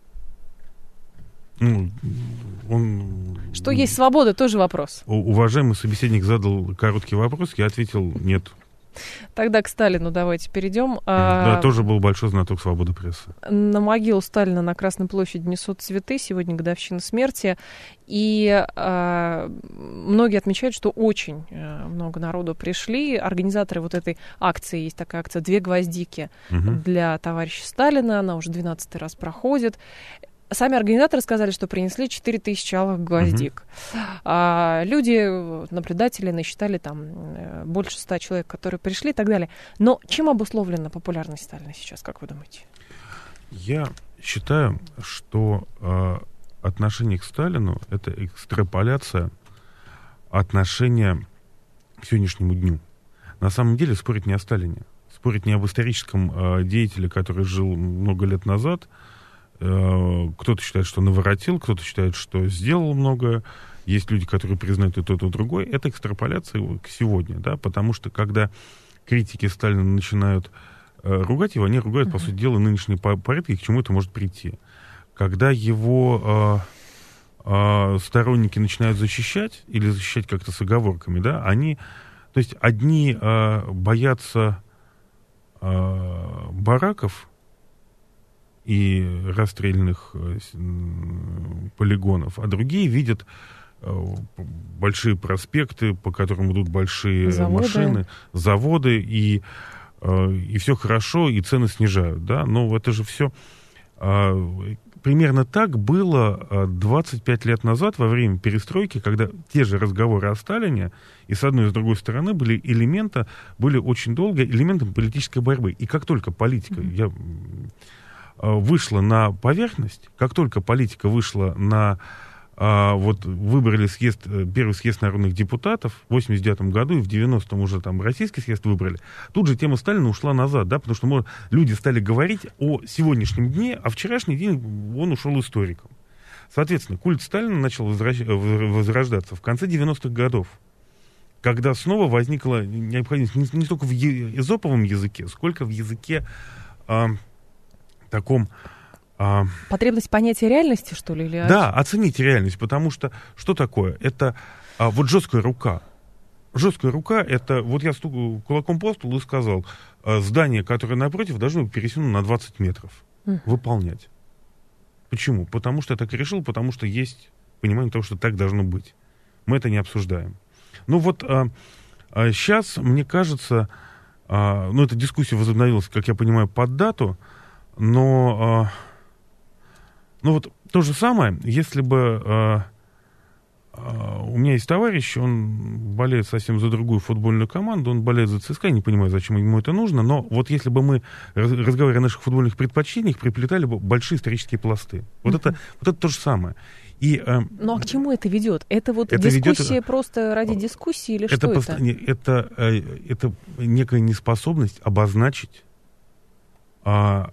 Ну, он... Что есть свобода, тоже вопрос. Уважаемый собеседник задал короткий вопрос, я ответил нет. Тогда к Сталину давайте перейдем. Да, а... тоже был большой знаток свободы прессы. На могилу Сталина на Красной площади несут цветы, сегодня годовщина смерти, и а, многие отмечают, что очень а, много народу пришли. Организаторы вот этой акции, есть такая акция «Две гвоздики» угу. для товарища Сталина, она уже двенадцатый раз проходит. Сами организаторы сказали, что принесли четыре тысячи алых гвоздик. Uh-huh. А люди, наблюдатели, насчитали там больше ста человек, которые пришли и так далее. Но чем обусловлена популярность Сталина сейчас, как вы думаете? Я считаю, что э, отношение к Сталину — это экстраполяция отношения к сегодняшнему дню. На самом деле спорить не о Сталине. Спорить не об историческом э, деятеле, который жил много лет назад. Кто-то считает, что наворотил, кто-то считает, что сделал многое. Есть люди, которые признают и тот, и другой. Это экстраполяция к сегодня, да, потому что когда критики Сталина начинают э, ругать его, они ругают, uh-huh. по сути дела, нынешние порядки, и к чему это может прийти. Когда его э, э, сторонники начинают защищать, или защищать как-то с оговорками, да, они, то есть одни э, боятся э, бараков, и расстрельных э, полигонов, а другие видят э, большие проспекты, по которым идут большие заводы. машины, заводы, и, э, и все хорошо, и цены снижают, да, но это же все э, примерно так было двадцать пять лет назад во время перестройки, когда те же разговоры о Сталине и с одной и с другой стороны были элементы, были очень долго элементом политической борьбы, и как только политика, mm-hmm. я вышла на поверхность, как только политика вышла на... А, вот выбрали съезд, первый съезд народных депутатов в восемьдесят девятом году, и в девяностом уже там российский съезд выбрали, тут же тема Сталина ушла назад, да, потому что может, люди стали говорить о сегодняшнем дне, а вчерашний день он ушел историком. Соответственно, культ Сталина начал возвращ... возрождаться в конце девяностых годов, когда снова возникла необходимость не, не столько в е... эзоповом языке, сколько в языке... А, таком... А... Потребность понятия реальности, что ли? Или... Да, оценить реальность, потому что что такое? Это а, вот жесткая рука. Жесткая рука, это... Вот я стукал кулаком по столу и сказал, а, здание, которое напротив, должно быть пересунуто на двадцать метров. Mm. Выполнять. Почему? Потому что я так и решил, потому что есть понимание того, что так должно быть. Мы это не обсуждаем. Ну вот а, а сейчас, мне кажется, а, ну эта дискуссия возобновилась, как я понимаю, под дату, но, э, ну вот то же самое, если бы э, э, у меня есть товарищ, он болеет совсем за другую футбольную команду, он болеет за ЦСКА, не понимаю, зачем ему это нужно, но вот если бы мы, раз, разговаривая о наших футбольных предпочтениях, приплетали бы большие исторические пласты. Вот, mm-hmm. это, вот это то же самое. И, э, ну а к чему это ведет? Это вот это дискуссия ведет, просто ради дискуссии или это что пост... это? Это, э, это некая неспособность обозначить а,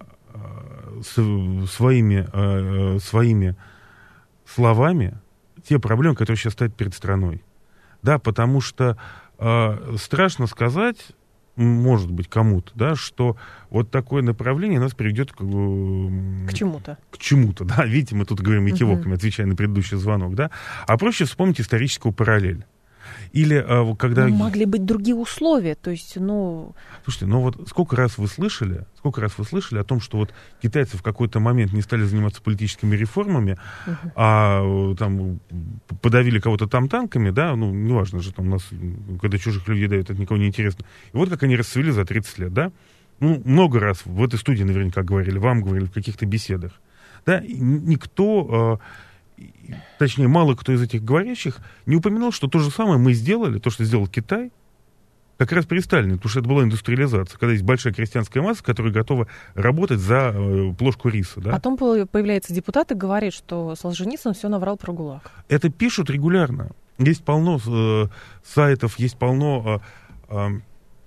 своими, своими словами те проблемы, которые сейчас стоят перед страной. Да, потому что э, страшно сказать, может быть, кому-то, да, что вот такое направление нас приведет к... К чему-то. К чему-то, да. Видите, мы тут говорим экивоками, uh-huh. отвечая на предыдущий звонок, да. А проще вспомнить историческую параллель. Или а, когда... Ну, могли быть другие условия, то есть, ну... Слушайте, ну вот сколько раз вы слышали, сколько раз вы слышали о том, что вот китайцы в какой-то момент не стали заниматься политическими реформами, uh-huh. а там подавили кого-то там танками, да, ну, неважно же, там у нас, когда чужих людей дают, это никому не интересно. И вот как они расцвели за тридцать лет, да. Ну, много раз в этой студии наверняка говорили, вам говорили в каких-то беседах. Да, и никто... Точнее, мало кто из этих говорящих не упоминал, что то же самое мы сделали, то, что сделал Китай, как раз при Сталине, потому что это была индустриализация, когда есть большая крестьянская масса, которая готова работать за э, плошку риса. Да? Потом появляется депутат и говорит, что Солженицын все наврал про ГУЛАГ. Это пишут регулярно. Есть полно э, сайтов, есть полно... Э, э,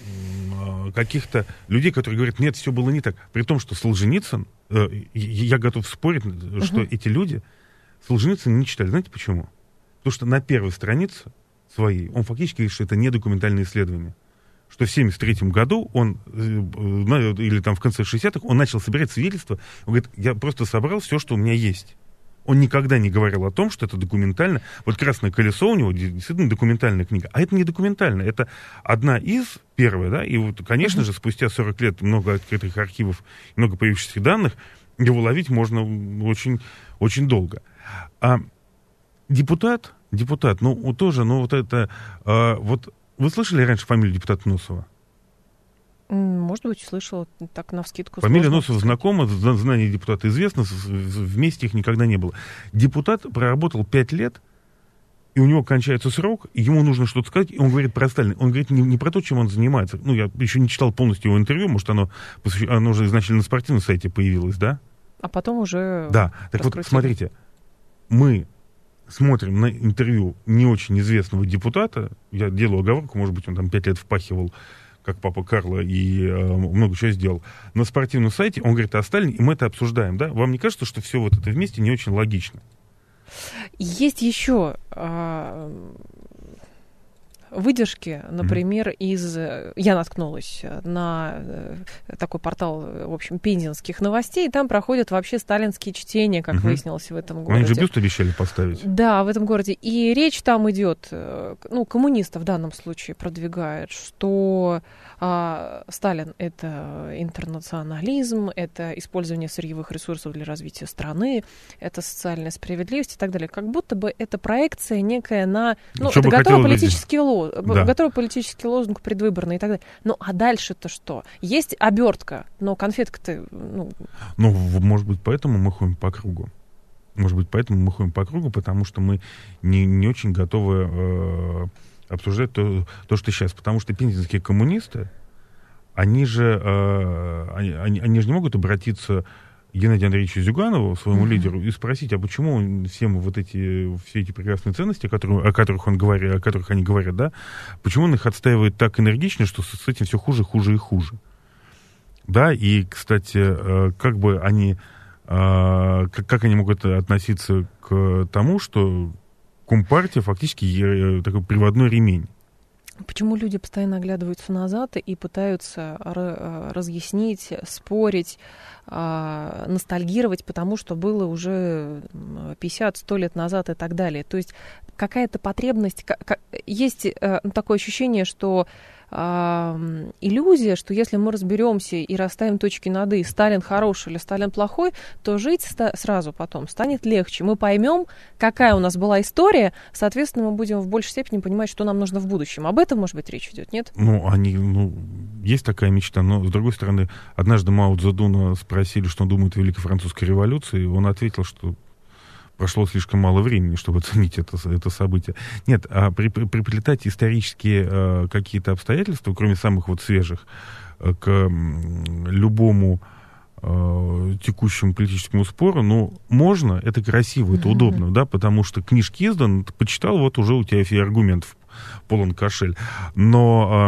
каких-то людей, которые говорят, нет, все было не так. При том, что Солженицын, э, я готов спорить, uh-huh. что эти люди Солженицына не читали. Знаете почему? Потому что на первой странице своей он фактически говорит, что это не документальное исследование. Что в семьдесят третьем году он, или там в конце шестидесятых, он начал собирать свидетельства. Он говорит, я просто собрал все, что у меня есть. Он никогда не говорил о том, что это документально. Вот «Красное колесо» у него действительно документальная книга. А это не документально. Это одна из, первая, да, и вот, конечно uh-huh. же, спустя сорок лет много открытых архивов, много появившихся данных, его ловить можно очень, очень долго. А депутат, депутат, ну, тоже, ну, вот это, а, вот, вы слышали раньше фамилию депутата Носова? Может быть, слышала, так навскидку. Фамилия Носова знакома, знание депутата известно, вместе их никогда не было. Депутат проработал пять лет, и у него кончается срок, и ему нужно что-то сказать, и он говорит про Сталина. Он говорит не, не про то, чем он занимается. Ну, я еще не читал полностью его интервью, может, оно, оно уже изначально на спортивном сайте появилось, да? А потом уже... Да, так вот, смотрите, мы смотрим на интервью не очень известного депутата, я делаю оговорку, может быть, он там пять лет впахивал, как папа Карло, и э, много чего сделал. На спортивном сайте он говорит о Сталине, и мы это обсуждаем, да? Вам не кажется, что все вот это вместе не очень логично? Есть еще э, выдержки, например, mm-hmm. из... Я наткнулась на э, такой портал, в общем, пензенских новостей, и там проходят вообще сталинские чтения, как mm-hmm. выяснилось в этом городе. Они же бюст обещали поставить. Да, в этом городе. И речь там идет, ну, коммунисты в данном случае продвигают, что а, Сталин — это интернационализм, это использование сырьевых ресурсов для развития страны, это социальная справедливость и так далее. Как будто бы это проекция некая на... Ну, что это готовый политический, лоз... да. готовый политический лозунг предвыборный и так далее. Ну, а дальше-то что? Есть обертка, но конфетка-то... Ну, ну может быть, поэтому мы ходим по кругу. Может быть, поэтому мы ходим по кругу, потому что мы не, не очень готовы э, обсуждать то, то, что сейчас. Потому что пензенские коммунисты, они же, э, они, они же не могут обратиться к Геннадию Андреевичу Зюганову, своему mm-hmm. лидеру, и спросить, а почему всем вот эти, все эти прекрасные ценности, о которых, о которых он говорит, о которых они говорят, да, почему он их отстаивает так энергично, что с этим все хуже, хуже и хуже. Да, и, кстати, э, как бы они... Как, как они могут относиться к тому, что Компартия фактически такой приводной ремень? Почему люди постоянно оглядываются назад и пытаются разъяснить, спорить, ностальгировать, потому что было уже пятьдесят-сто лет назад и так далее? То есть какая-то потребность, есть такое ощущение, что иллюзия, что если мы разберемся и расставим точки над «и», Сталин хороший или Сталин плохой, то жить ста- сразу потом станет легче. Мы поймем, какая у нас была история, соответственно, мы будем в большей степени понимать, что нам нужно в будущем. Об этом, может быть, речь идет, нет? Ну, они, ну, есть такая мечта, но, с другой стороны, однажды Мао Цзэдуна спросили, что он думает о Великой Французской революции, и он ответил, что прошло слишком мало времени, чтобы оценить это, это событие. Нет, а при, при, приплетать исторические а, какие-то обстоятельства, кроме самых вот свежих, а, к м, любому а, текущему политическому спору, ну, можно, это красиво, это mm-hmm. удобно, да, потому что книжки изданы, ты почитал, вот уже у тебя все аргументов полон кошель. Но а,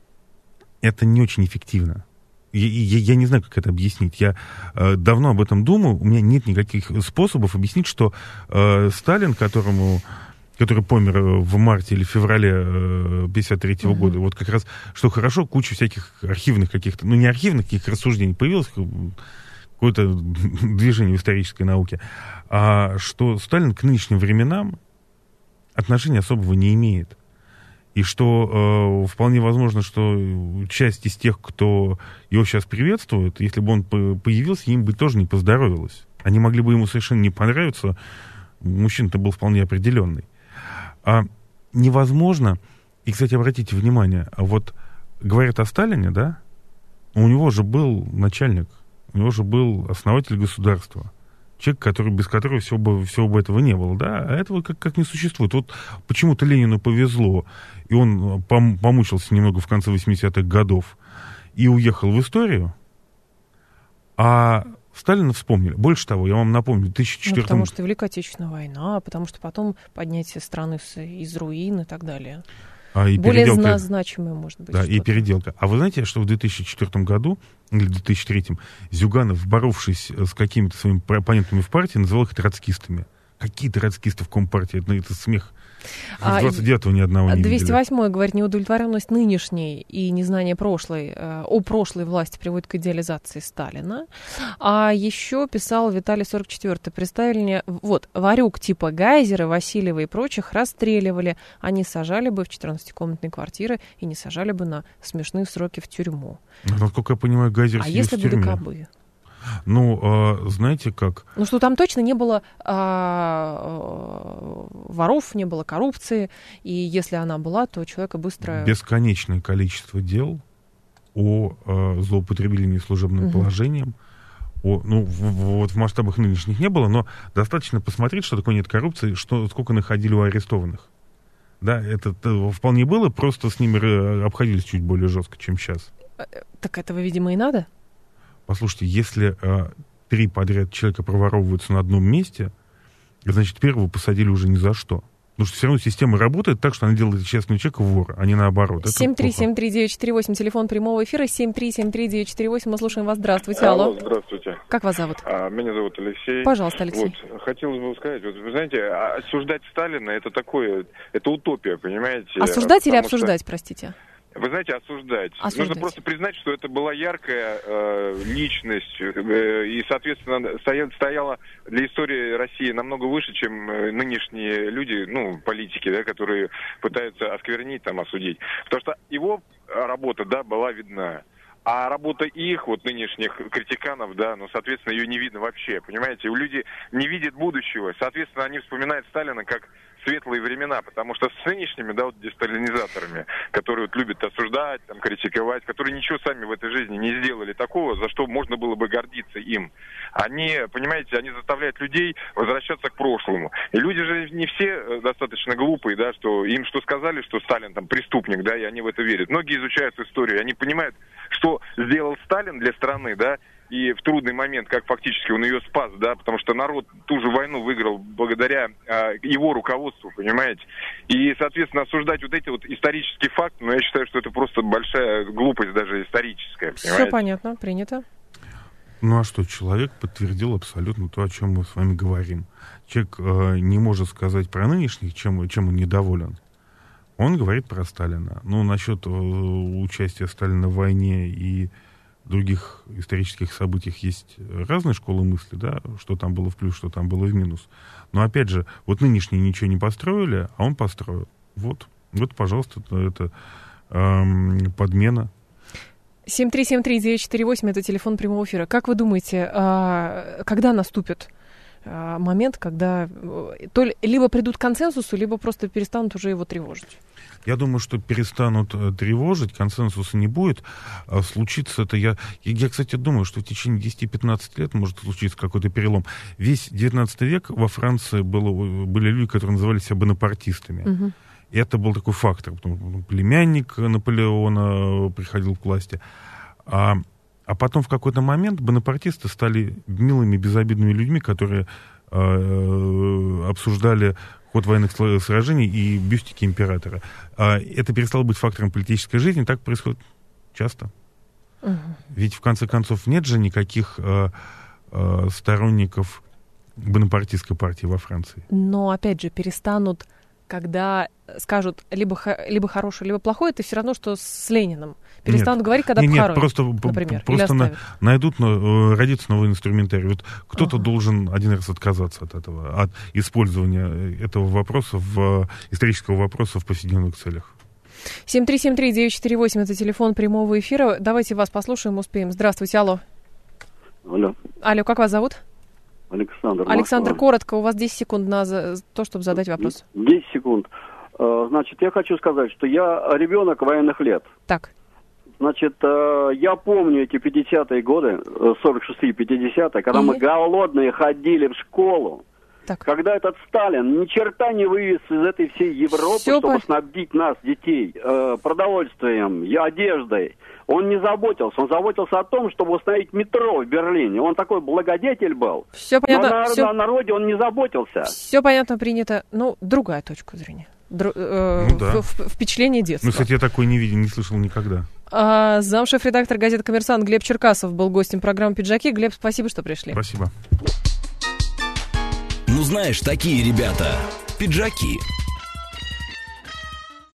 это не очень эффективно. Я, я, я не знаю, как это объяснить. Я э, давно об этом думаю. У меня нет никаких способов объяснить, что э, Сталин, которому, который помер в марте или феврале э, пятьдесят третьего mm-hmm. года, вот как раз, что хорошо, куча всяких архивных каких-то, ну не архивных каких рассуждений появилось, какое-то движение в исторической науке, а что Сталин к нынешним временам отношения особого не имеет. И что э, вполне возможно, что часть из тех, кто его сейчас приветствует, если бы он появился, им бы тоже не поздоровилось. Они могли бы ему совершенно не понравиться. Мужчина-то был вполне определенный. А невозможно, и, кстати, обратите внимание, вот говорят о Сталине, да, у него же был начальник, у него же был основатель государства. Человек, который, без которого всего бы, всего бы этого не было, да, а этого как, как не существует. Вот почему-то Ленину повезло, и он пом- помучился немного в конце восьмидесятых годов и уехал в историю, а Сталина вспомнили. Больше того, я вам напомню, в тысяча четвёртом... Ну, потому что Великая Отечественная война, потому что потом поднятие страны с, из руин и так далее. А, и более переделка, значимое, может быть. Да, что-то. и переделка. А вы знаете, что в две тысячи четвёртом году, или две тысячи третьем, Зюганов, боровшись с какими-то своими оппонентами в партии, называл их троцкистами. Какие троцкисты в Компартии? Это, это смех. В двадцать девятого ни одного не двести восьмой видели. говорит, неудовлетворенность нынешней и незнание прошлой, э, о прошлой власти приводит к идеализации Сталина. А еще писал Виталий сорок четвёртый, представили мне, вот, варюк типа Гайзера, Васильева и прочих расстреливали, они сажали бы в четырнадцатикомнатные квартиры и не сажали бы на смешные сроки в тюрьму. Насколько я понимаю, Гайзер А сидит если в бы тюрьме. ДКБ? Ну, а, знаете как... Ну, что там точно не было а, воров, не было коррупции, и если она была, то человека быстро... Бесконечное количество дел о а, злоупотреблении служебным угу. положением. О, ну, в, в, вот в масштабах нынешних не было, но достаточно посмотреть, что такое нет коррупции, что, сколько находили у арестованных. Да, это, это вполне было, просто с ними обходились чуть более жестко, чем сейчас. Так этого, видимо, и надо? Послушайте, если э, три подряд человека проворовываются на одном месте, значит, первого посадили уже ни за что. Потому что все равно система работает так, что она делает честного человека вора, а не наоборот. семь три семь три девять четыре восемь, телефон прямого эфира, семь три семь три девять четыре восемь, мы слушаем вас. Здравствуйте, алло. Алло, здравствуйте. Как вас зовут? А, меня зовут Алексей. Пожалуйста, Алексей. Вот, хотелось бы сказать, вот, вы знаете, осуждать Сталина, это такое, это утопия, понимаете? Осуждать или Потому обсуждать, что... простите? Вы знаете, осуждать. осуждать. Нужно просто признать, что это была яркая э, личность, э, и, соответственно, стоя, стояла для истории России намного выше, чем э, нынешние люди, ну, политики, да, которые пытаются осквернить, там, осудить. Потому что его работа, да, была видна. А работа их, вот нынешних критиканов, да, ну, соответственно, ее не видно вообще, понимаете? Люди не видят будущего, соответственно, они вспоминают Сталина как светлые времена, потому что с нынешними, да, вот десталинизаторами, которые вот любят осуждать, там, критиковать, которые ничего сами в этой жизни не сделали такого, за что можно было бы гордиться им. Они, понимаете, они заставляют людей возвращаться к прошлому. И люди же не все достаточно глупые, да, что им что сказали, что Сталин там преступник, да, и они в это верят. Многие изучают историю, они понимают, что сделал Сталин для страны, да, и в трудный момент, как фактически он ее спас, да, потому что народ ту же войну выиграл благодаря э, его руководству, понимаете? И, соответственно, осуждать вот эти вот исторические факты, ну, я считаю, что это просто большая глупость даже историческая, понимаете? Все понятно, принято. Ну, а что, человек подтвердил абсолютно то, о чем мы с вами говорим. Человек э, не может сказать про нынешних, чем, чем он недоволен. Он говорит про Сталина. Ну, насчет э, участия Сталина в войне и других исторических событиях есть разные школы мысли, да, что там было в плюс, что там было в минус. Но, опять же, вот нынешние ничего не построили, а он построил. Вот, вот, пожалуйста, это, это эм, подмена. семь три семь три девять четыре восемь, это телефон прямого эфира. Как вы думаете, когда наступит момент, когда то ли, либо придут к консенсусу, либо просто перестанут уже его тревожить? Я думаю, что перестанут тревожить, консенсуса не будет. А случится это, я, я, кстати, думаю, что в течение десяти-пятнадцати лет может случиться какой-то перелом. Весь девятнадцатый век во Франции было, были люди, которые называли себя бонапартистами. Угу. И это был такой фактор. Потом племянник Наполеона приходил к власти. А, а потом в какой-то момент бонапартисты стали милыми, безобидными людьми, которые э, обсуждали ход военных сражений и бюстики императора. А это перестало быть фактором политической жизни. Так происходит часто. Угу. Ведь, в конце концов, нет же никаких э, э, сторонников бонапартистской партии во Франции. Но, опять же, перестанут, когда скажут либо, либо хорошее, либо плохое, это все равно, что с Лениным. Перестанут нет, говорить, когда нет, похоронят, нет, просто, например, просто на, найдут, но, родится новый инструментарий. Вот кто-то ага. должен один раз отказаться от этого, от использования этого вопроса, в, исторического вопроса в повседневных целях. семь три семь три девять четыре восемь, это телефон прямого эфира. Давайте вас послушаем, успеем. Здравствуйте, алло. Алло. Алло, как вас зовут? Александр. Александр, Москва. коротко, у вас десять секунд на то, чтобы задать вопрос. десять секунд. Значит, я хочу сказать, что я ребенок военных лет. Так. Значит, я помню эти пятидесятые годы, сорок шестые пятидесятые, когда И... мы голодные ходили в школу. Так. Когда этот Сталин ни черта не вывез из этой всей Европы, Все чтобы по... снабдить нас, детей, продовольствием, одеждой. Он не заботился. Он заботился о том, чтобы установить метро в Берлине. Он такой благодетель был. Все понятно. Но на, Все... на народе он не заботился. Все понятно, принято. Ну, другая точка зрения. др- э, ну, да. в- в- впечатление детства. Ну, кстати, я такой не видел, не слышал никогда. А, замшеф-редактор газеты «Коммерсант» Глеб Черкасов был гостем программы «Пиджаки». Глеб, спасибо, что пришли. Спасибо. Ну, знаешь, такие ребята. Пиджаки.